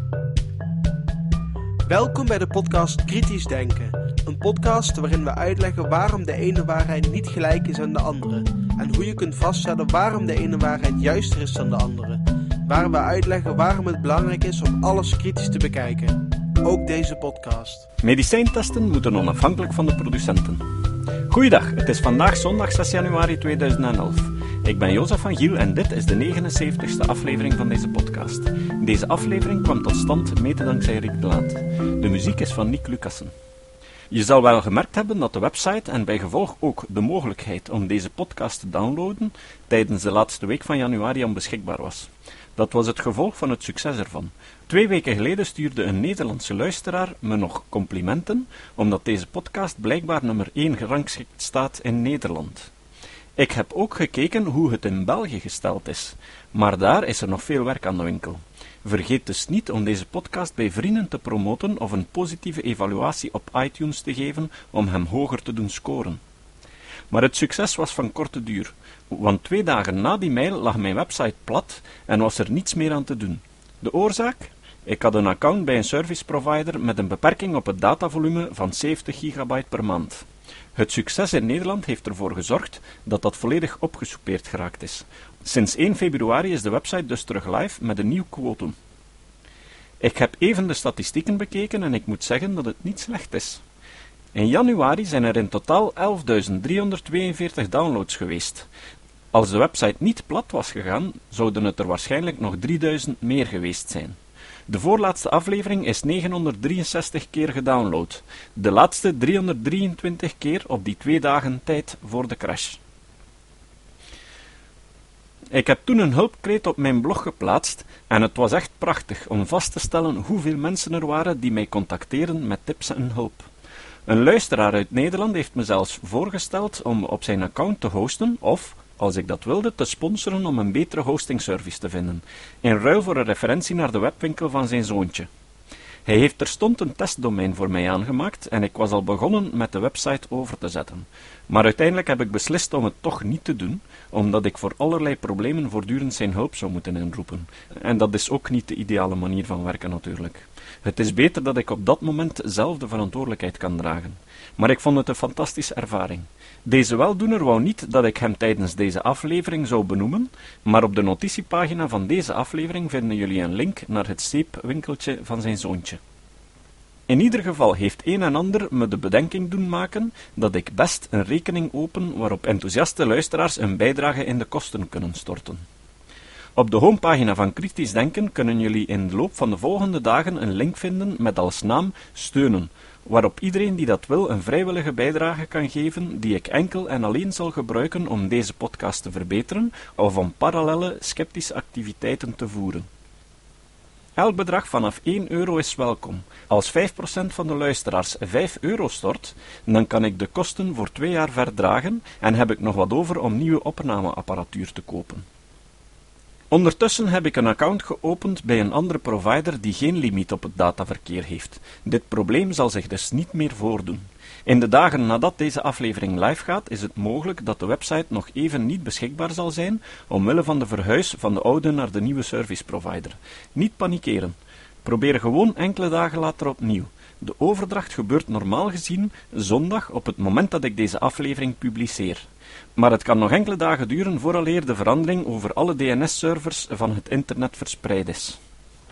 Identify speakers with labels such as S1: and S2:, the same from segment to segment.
S1: Welkom bij de podcast Kritisch Denken. Een podcast waarin we uitleggen waarom de ene waarheid niet gelijk is aan de andere. En hoe je kunt vaststellen waarom de ene waarheid juister is dan de andere. Waar we uitleggen waarom het belangrijk is om alles kritisch te bekijken. Ook deze podcast.
S2: Medicijntesten moeten onafhankelijk van de producenten. Goeiedag, het is vandaag zondag 6 januari 2011. Ik ben Jozef van Giel en dit is de 79ste aflevering van deze podcast. Deze aflevering kwam tot stand mede dankzij Rick de Laat. De muziek is van Nick Lucassen. Je zal wel gemerkt hebben dat de website en bij gevolg ook de mogelijkheid om deze podcast te downloaden tijdens de laatste week van januari onbeschikbaar was. Dat was het gevolg van het succes ervan. 2 weken geleden stuurde een Nederlandse luisteraar me nog complimenten, omdat deze podcast blijkbaar nummer 1 gerangschikt staat in Nederland. Ik heb ook gekeken hoe het in België gesteld is, maar daar is er nog veel werk aan de winkel. Vergeet dus niet om deze podcast bij vrienden te promoten of een positieve evaluatie op iTunes te geven om hem hoger te doen scoren. Maar het succes was van korte duur, want 2 dagen na die mail lag mijn website plat en was er niets meer aan te doen. De oorzaak? Ik had een account bij een service provider met een beperking op het datavolume van 70 gigabyte per maand. Het succes in Nederland heeft ervoor gezorgd dat dat volledig opgesoupeerd geraakt is. Sinds 1 februari is de website dus terug live met een nieuw quotum. Ik heb even de statistieken bekeken en ik moet zeggen dat het niet slecht is. In januari zijn er in totaal 11.342 downloads geweest. Als de website niet plat was gegaan, zouden het er waarschijnlijk nog 3.000 meer geweest zijn. De voorlaatste aflevering is 963 keer gedownload. De laatste 323 keer op die 2 dagen tijd voor de crash. Ik heb toen een hulpkreet op mijn blog geplaatst en het was echt prachtig om vast te stellen hoeveel mensen er waren die mij contacteerden met tips en hulp. Een luisteraar uit Nederland heeft me zelfs voorgesteld om op zijn account te hosten of, als ik dat wilde, te sponsoren om een betere hostingservice te vinden, in ruil voor een referentie naar de webwinkel van zijn zoontje. Hij heeft terstond een testdomein voor mij aangemaakt en ik was al begonnen met de website over te zetten. Maar uiteindelijk heb ik beslist om het toch niet te doen, omdat ik voor allerlei problemen voortdurend zijn hulp zou moeten inroepen. En dat is ook niet de ideale manier van werken natuurlijk. Het is beter dat ik op dat moment zelf de verantwoordelijkheid kan dragen. Maar ik vond het een fantastische ervaring. Deze weldoener wou niet dat ik hem tijdens deze aflevering zou benoemen, maar op de notitiepagina van deze aflevering vinden jullie een link naar het zeepwinkeltje van zijn zoontje. In ieder geval heeft een en ander me de bedenking doen maken dat ik best een rekening open waarop enthousiaste luisteraars een bijdrage in de kosten kunnen storten. Op de homepagina van Kritisch Denken kunnen jullie in de loop van de volgende dagen een link vinden met als naam Steunen, waarop iedereen die dat wil een vrijwillige bijdrage kan geven die ik enkel en alleen zal gebruiken om deze podcast te verbeteren of om parallelle sceptische activiteiten te voeren. Elk bedrag vanaf €1 is welkom. Als 5% van de luisteraars €5 stort, dan kan ik de kosten voor 2 jaar verdragen en heb ik nog wat over om nieuwe opnameapparatuur te kopen. Ondertussen heb ik een account geopend bij een andere provider die geen limiet op het dataverkeer heeft. Dit probleem zal zich dus niet meer voordoen. In de dagen nadat deze aflevering live gaat, is het mogelijk dat de website nog even niet beschikbaar zal zijn, omwille van de verhuis van de oude naar de nieuwe service provider. Niet panikeren. Probeer gewoon enkele dagen later opnieuw. De overdracht gebeurt normaal gezien zondag op het moment dat ik deze aflevering publiceer. Maar het kan nog enkele dagen duren vooraleer de verandering over alle DNS-servers van het internet verspreid is.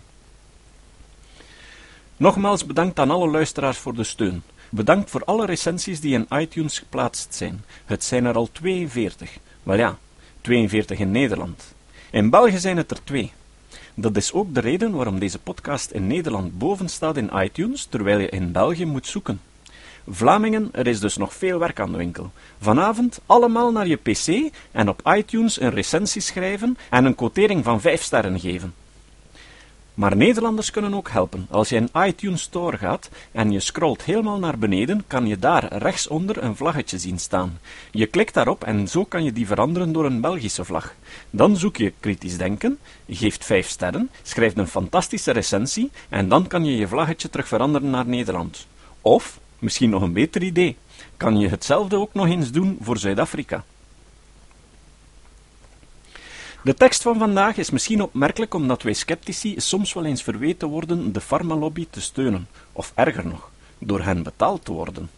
S2: Nogmaals bedankt aan alle luisteraars voor de steun. Bedankt voor alle recensies die in iTunes geplaatst zijn. Het zijn er al 42. Wel ja, 42 in Nederland. In België zijn het er 2. Dat is ook de reden waarom deze podcast in Nederland boven staat in iTunes, terwijl je in België moet zoeken. Vlamingen, er is dus nog veel werk aan de winkel. Vanavond allemaal naar je pc en op iTunes een recensie schrijven en een quotering van 5 sterren geven. Maar Nederlanders kunnen ook helpen. Als je in iTunes Store gaat en je scrolt helemaal naar beneden, kan je daar rechtsonder een vlaggetje zien staan. Je klikt daarop en zo kan je die veranderen door een Belgische vlag. Dan zoek je Kritisch Denken, geeft 5 sterren, schrijft een fantastische recensie en dan kan je je vlaggetje terug veranderen naar Nederland. Of, misschien nog een beter idee, kan je hetzelfde ook nog eens doen voor Zuid-Afrika. De tekst van vandaag is misschien opmerkelijk omdat wij sceptici soms wel eens verweten worden de farmalobby te steunen, of erger nog, door hen betaald te worden.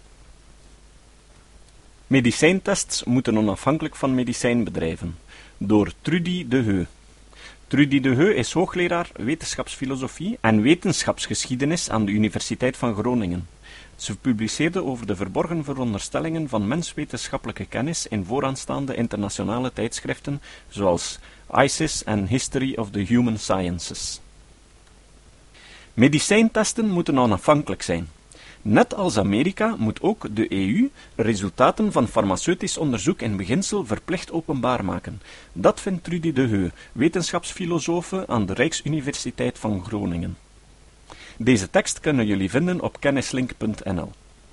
S2: Medicijntests moeten onafhankelijk van medicijnbedrijven, door Trudy de Heu. Trudy de Heu is hoogleraar wetenschapsfilosofie en wetenschapsgeschiedenis aan de Universiteit van Groningen. Ze publiceerde over de verborgen veronderstellingen van menswetenschappelijke kennis in vooraanstaande internationale tijdschriften zoals ICIS en History of the Human Sciences. Medicijntesten moeten onafhankelijk zijn. Net als Amerika moet ook de EU resultaten van farmaceutisch onderzoek in beginsel verplicht openbaar maken. Dat vindt Trudy de Heu, wetenschapsfilosofe aan de Rijksuniversiteit van Groningen. Deze tekst kunnen jullie vinden op kennislink.nl.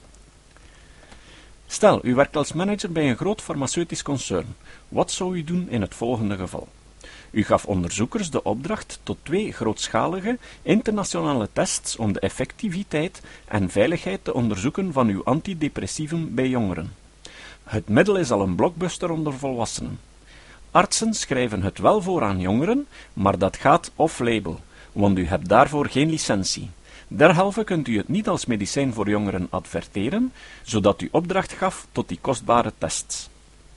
S2: Stel, u werkt als manager bij een groot farmaceutisch concern. Wat zou u doen in het volgende geval? U gaf onderzoekers de opdracht tot 2 grootschalige internationale tests om de effectiviteit en veiligheid te onderzoeken van uw antidepressivum bij jongeren. Het middel is al een blockbuster onder volwassenen. Artsen schrijven het wel voor aan jongeren, maar dat gaat off-label, want u hebt daarvoor geen licentie. Derhalve kunt u het niet als medicijn voor jongeren adverteren, zodat u opdracht gaf tot die kostbare tests.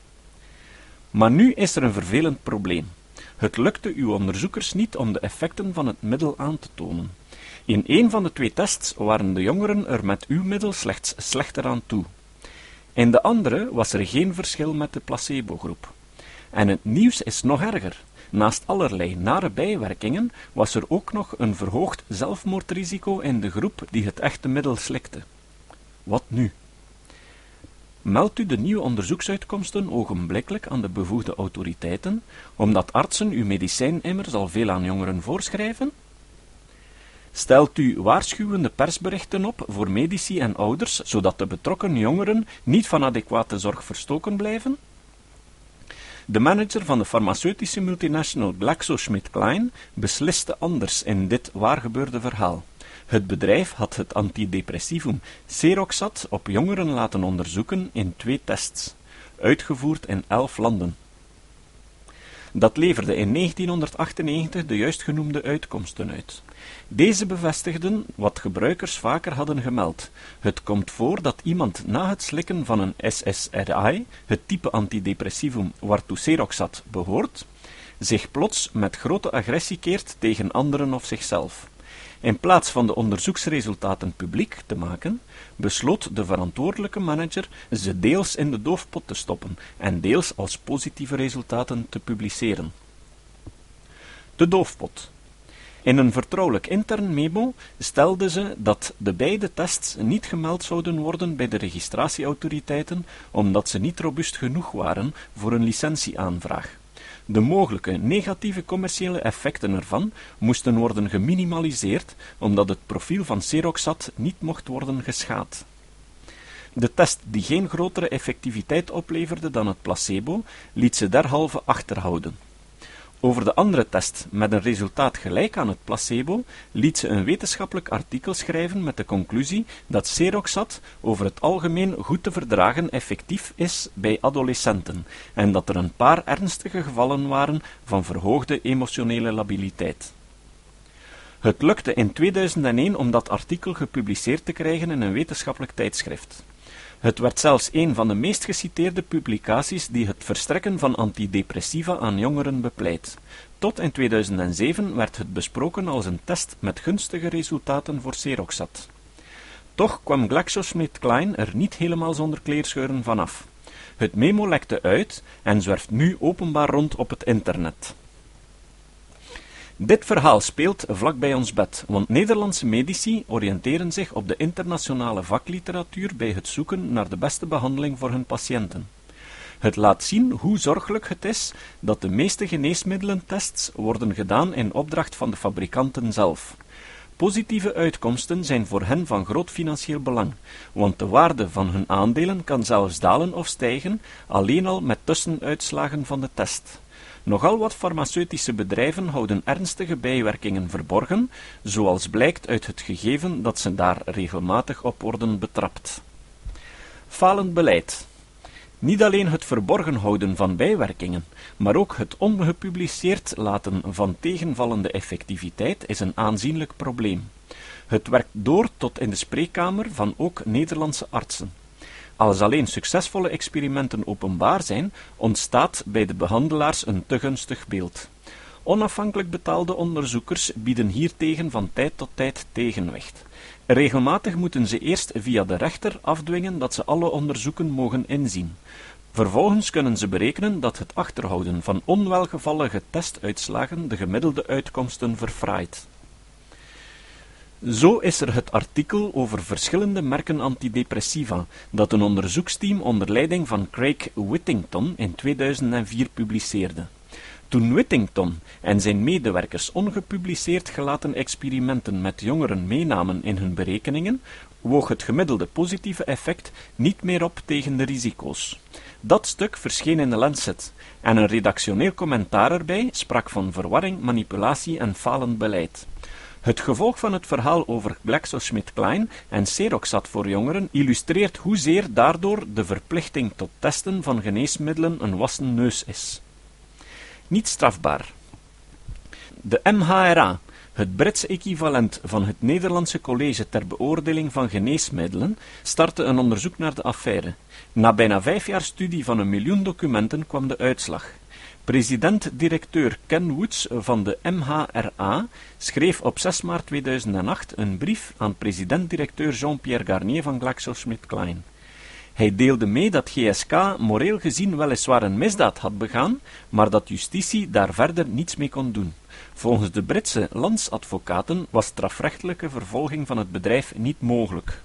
S2: Maar nu is er een vervelend probleem. Het lukte uw onderzoekers niet om de effecten van het middel aan te tonen. In een van de 2 tests waren de jongeren er met uw middel slechts slechter aan toe. In de andere was er geen verschil met de placebo-groep. En het nieuws is nog erger. Naast allerlei nare bijwerkingen was er ook nog een verhoogd zelfmoordrisico in de groep die het echte middel slikte. Wat nu? Meldt u de nieuwe onderzoeksuitkomsten ogenblikkelijk aan de bevoegde autoriteiten, omdat artsen uw medicijn immers al veel aan jongeren voorschrijven? Stelt u waarschuwende persberichten op voor medici en ouders, zodat de betrokken jongeren niet van adequate zorg verstoken blijven? De manager van de farmaceutische multinational GlaxoSmithKline besliste anders in dit waargebeurde verhaal. Het bedrijf had het antidepressivum Seroxat op jongeren laten onderzoeken in 2 tests, uitgevoerd in 11 landen. Dat leverde in 1998 de juist genoemde uitkomsten uit. Deze bevestigden wat gebruikers vaker hadden gemeld. Het komt voor dat iemand na het slikken van een SSRI, het type antidepressivum waartoe Seroxat behoort, zich plots met grote agressie keert tegen anderen of zichzelf. In plaats van de onderzoeksresultaten publiek te maken, besloot de verantwoordelijke manager ze deels in de doofpot te stoppen en deels als positieve resultaten te publiceren. De doofpot. In een vertrouwelijk intern memo stelde ze dat de beide tests niet gemeld zouden worden bij de registratieautoriteiten, omdat ze niet robuust genoeg waren voor een licentieaanvraag. De mogelijke negatieve commerciële effecten ervan moesten worden geminimaliseerd, omdat het profiel van Seroxat niet mocht worden geschaad. De test die geen grotere effectiviteit opleverde dan het placebo, liet ze derhalve achterhouden. Over de andere test, met een resultaat gelijk aan het placebo, liet ze een wetenschappelijk artikel schrijven met de conclusie dat Seroxat over het algemeen goed te verdragen effectief is bij adolescenten en dat er een paar ernstige gevallen waren van verhoogde emotionele labiliteit. Het lukte in 2001 om dat artikel gepubliceerd te krijgen in een wetenschappelijk tijdschrift. Het werd zelfs een van de meest geciteerde publicaties die het verstrekken van antidepressiva aan jongeren bepleit. Tot in 2007 werd het besproken als een test met gunstige resultaten voor Seroxat. Toch kwam GlaxoSmithKline er niet helemaal zonder kleerscheuren vanaf. Het memo lekte uit en zwerft nu openbaar rond op het internet. Dit verhaal speelt vlak bij ons bed, want Nederlandse medici oriënteren zich op de internationale vakliteratuur bij het zoeken naar de beste behandeling voor hun patiënten. Het laat zien hoe zorgelijk het is dat de meeste geneesmiddelentests worden gedaan in opdracht van de fabrikanten zelf. Positieve uitkomsten zijn voor hen van groot financieel belang, want de waarde van hun aandelen kan zelfs dalen of stijgen, alleen al met tussenuitslagen van de test. Nogal wat farmaceutische bedrijven houden ernstige bijwerkingen verborgen, zoals blijkt uit het gegeven dat ze daar regelmatig op worden betrapt. Falend beleid. Niet alleen het verborgen houden van bijwerkingen, maar ook het ongepubliceerd laten van tegenvallende effectiviteit is een aanzienlijk probleem. Het werkt door tot in de spreekkamer van ook Nederlandse artsen. Als alleen succesvolle experimenten openbaar zijn, ontstaat bij de behandelaars een te gunstig beeld. Onafhankelijk betaalde onderzoekers bieden hiertegen van tijd tot tijd tegenwicht. Regelmatig moeten ze eerst via de rechter afdwingen dat ze alle onderzoeken mogen inzien. Vervolgens kunnen ze berekenen dat het achterhouden van onwelgevallige testuitslagen de gemiddelde uitkomsten verfraait. Zo is er het artikel over verschillende merken antidepressiva, dat een onderzoeksteam onder leiding van Craig Whittington in 2004 publiceerde. Toen Whittington en zijn medewerkers ongepubliceerd gelaten experimenten met jongeren meenamen in hun berekeningen, woog het gemiddelde positieve effect niet meer op tegen de risico's. Dat stuk verscheen in de Lancet, en een redactioneel commentaar erbij sprak van verwarring, manipulatie en falend beleid. Het gevolg van het verhaal over GlaxoSmithKline en Seroxat voor jongeren illustreert hoezeer daardoor de verplichting tot testen van geneesmiddelen een wassen neus is. Niet strafbaar. De MHRA, het Britse equivalent van het Nederlandse College ter beoordeling van geneesmiddelen, startte een onderzoek naar de affaire. Na bijna 5 jaar studie van 1 miljoen documenten kwam de uitslag. President-directeur Ken Woods van de MHRA schreef op 6 maart 2008 een brief aan president-directeur Jean-Pierre Garnier van GlaxoSmithKline. Hij deelde mee dat GSK moreel gezien weliswaar een misdaad had begaan, maar dat justitie daar verder niets mee kon doen. Volgens de Britse landsadvocaten was strafrechtelijke vervolging van het bedrijf niet mogelijk.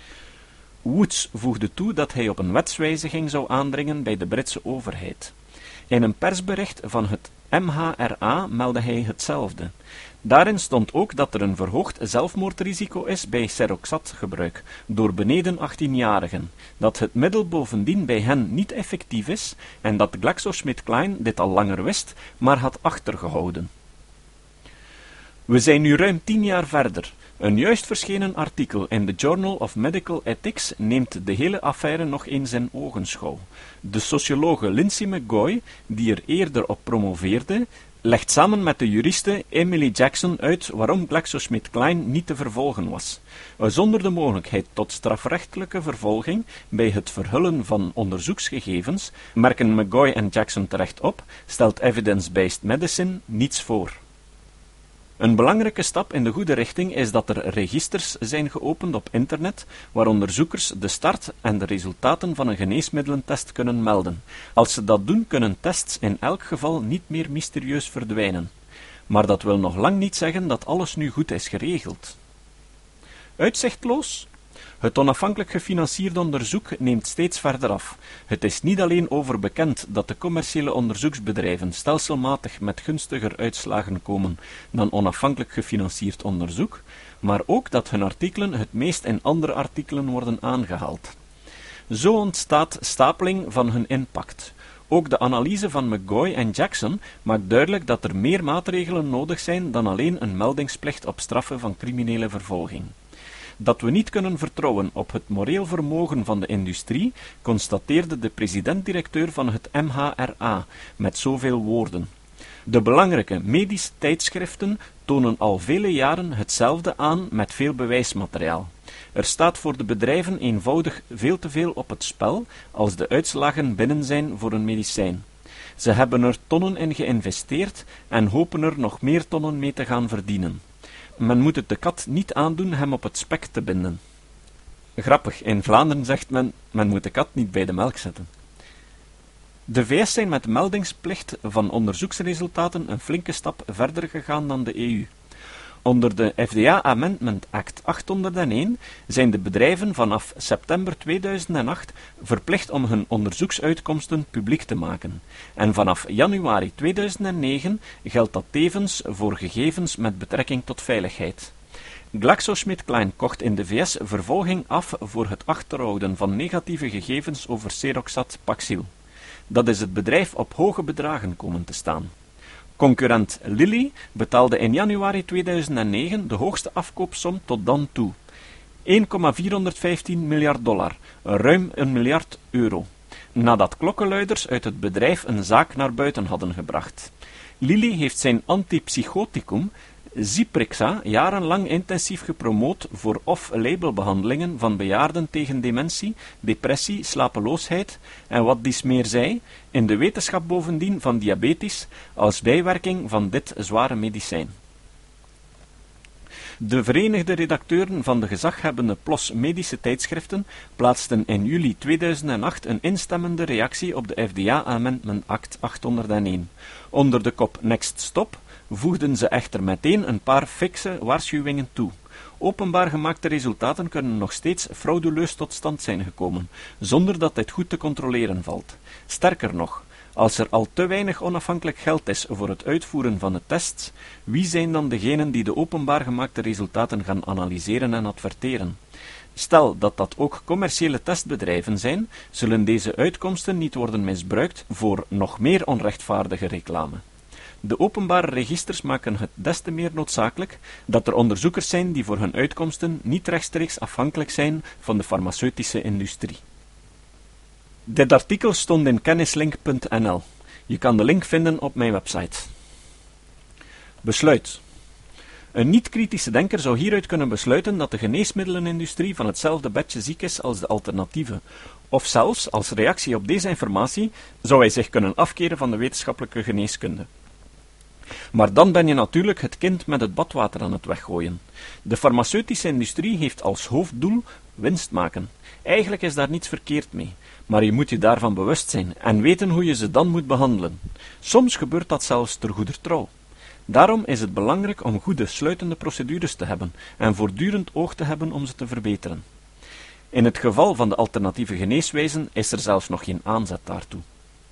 S2: Woods voegde toe dat hij op een wetswijziging zou aandringen bij de Britse overheid. In een persbericht van het MHRA meldde hij hetzelfde. Daarin stond ook dat er een verhoogd zelfmoordrisico is bij Seroxat-gebruik door beneden 18-jarigen, dat het middel bovendien bij hen niet effectief is en dat GlaxoSmithKline dit al langer wist, maar had achtergehouden. We zijn nu ruim 10 jaar verder. Een juist verschenen artikel in The Journal of Medical Ethics neemt de hele affaire nog eens in ogenschouw. De sociologe Lindsay McGoy, die er eerder op promoveerde, legt samen met de juriste Emily Jackson uit waarom GlaxoSmithKline niet te vervolgen was. Zonder de mogelijkheid tot strafrechtelijke vervolging bij het verhullen van onderzoeksgegevens, merken McGoy en Jackson terecht op, stelt evidence-based medicine niets voor. Een belangrijke stap in de goede richting is dat er registers zijn geopend op internet, waar onderzoekers de start en de resultaten van een geneesmiddelentest kunnen melden. Als ze dat doen, kunnen tests in elk geval niet meer mysterieus verdwijnen. Maar dat wil nog lang niet zeggen dat alles nu goed is geregeld. Uitzichtloos? Het onafhankelijk gefinancierde onderzoek neemt steeds verder af. Het is niet alleen over bekend dat de commerciële onderzoeksbedrijven stelselmatig met gunstiger uitslagen komen dan onafhankelijk gefinancierd onderzoek, maar ook dat hun artikelen het meest in andere artikelen worden aangehaald. Zo ontstaat stapeling van hun impact. Ook de analyse van McGoy en Jackson maakt duidelijk dat er meer maatregelen nodig zijn dan alleen een meldingsplicht op straffen van criminele vervolging. Dat we niet kunnen vertrouwen op het moreel vermogen van de industrie, constateerde de president-directeur van het MHRA met zoveel woorden. De belangrijke medische tijdschriften tonen al vele jaren hetzelfde aan met veel bewijsmateriaal. Er staat voor de bedrijven eenvoudig veel te veel op het spel als de uitslagen binnen zijn voor een medicijn. Ze hebben er tonnen in geïnvesteerd en hopen er nog meer tonnen mee te gaan verdienen. Men moet het de kat niet aandoen hem op het spek te binden. Grappig, in Vlaanderen zegt men moet de kat niet bij de melk zetten. De VS zijn met meldingsplicht van onderzoeksresultaten een flinke stap verder gegaan dan de EU. Onder de FDA Amendment Act 801 zijn de bedrijven vanaf september 2008 verplicht om hun onderzoeksuitkomsten publiek te maken. En vanaf januari 2009 geldt dat tevens voor gegevens met betrekking tot veiligheid. GlaxoSmithKline kocht in de VS vervolging af voor het achterhouden van negatieve gegevens over Seroxat Paxil. Dat is het bedrijf op hoge bedragen komen te staan. Concurrent Lilly betaalde in januari 2009 de hoogste afkoopsom tot dan toe. $1,415 miljard, ruim €1 miljard. nadat klokkenluiders uit het bedrijf een zaak naar buiten hadden gebracht. Lilly heeft zijn antipsychoticum, Zyprexa, jarenlang intensief gepromoot voor off-labelbehandelingen van bejaarden tegen dementie, depressie, slapeloosheid en wat dies meer zij, in de wetenschap bovendien van diabetes, als bijwerking van dit zware medicijn. De verenigde redacteuren van de gezaghebbende PLOS medische tijdschriften plaatsten in juli 2008 een instemmende reactie op de FDA Amendment Act 801. Onder de kop Next Stop voegden ze echter meteen een paar fikse waarschuwingen toe. Openbaar gemaakte resultaten kunnen nog steeds frauduleus tot stand zijn gekomen, zonder dat dit goed te controleren valt. Sterker nog, als er al te weinig onafhankelijk geld is voor het uitvoeren van de tests, wie zijn dan degenen die de openbaar gemaakte resultaten gaan analyseren en adverteren? Stel dat dat ook commerciële testbedrijven zijn, zullen deze uitkomsten niet worden misbruikt voor nog meer onrechtvaardige reclame. De openbare registers maken het des te meer noodzakelijk dat er onderzoekers zijn die voor hun uitkomsten niet rechtstreeks afhankelijk zijn van de farmaceutische industrie. Dit artikel stond in kennislink.nl. Je kan de link vinden op mijn website. Besluit. Een niet-kritische denker zou hieruit kunnen besluiten dat de geneesmiddelenindustrie van hetzelfde bedje ziek is als de alternatieven. Of zelfs, als reactie op deze informatie, zou hij zich kunnen afkeren van de wetenschappelijke geneeskunde. Maar dan ben je natuurlijk het kind met het badwater aan het weggooien. De farmaceutische industrie heeft als hoofddoel winst maken. Eigenlijk is daar niets verkeerd mee, maar je moet je daarvan bewust zijn en weten hoe je ze dan moet behandelen. Soms gebeurt dat zelfs ter goeder trouw. Daarom is het belangrijk om goede sluitende procedures te hebben en voortdurend oog te hebben om ze te verbeteren. In het geval van de alternatieve geneeswijzen is er zelfs nog geen aanzet daartoe.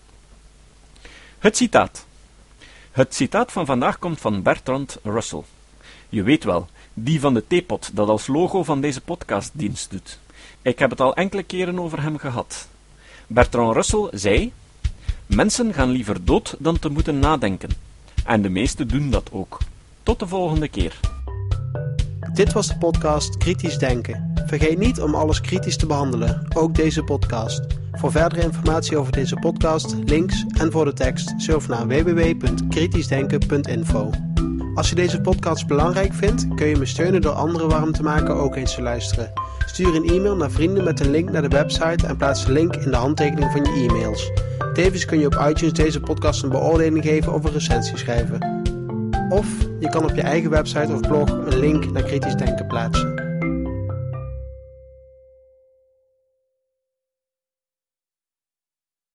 S2: Het citaat. Het citaat van vandaag komt van Bertrand Russell. Je weet wel, die van de theepot dat als logo van deze podcast dienst doet. Ik heb het al enkele keren over hem gehad. Bertrand Russell zei: mensen gaan liever dood dan te moeten nadenken. En de meesten doen dat ook. Tot de volgende keer.
S1: Dit was de podcast Kritisch Denken. Vergeet niet om alles kritisch te behandelen, ook deze podcast. Voor verdere informatie over deze podcast, links en voor de tekst, surf naar www.kritischdenken.info. Als je deze podcast belangrijk vindt, kun je me steunen door anderen warm te maken ook eens te luisteren. Stuur een e-mail naar vrienden met een link naar de website en plaats de link in de handtekening van je e-mails. Tevens kun je op iTunes deze podcast een beoordeling geven of een recensie schrijven. Of je kan op je eigen website of blog een link naar Kritisch Denken plaatsen.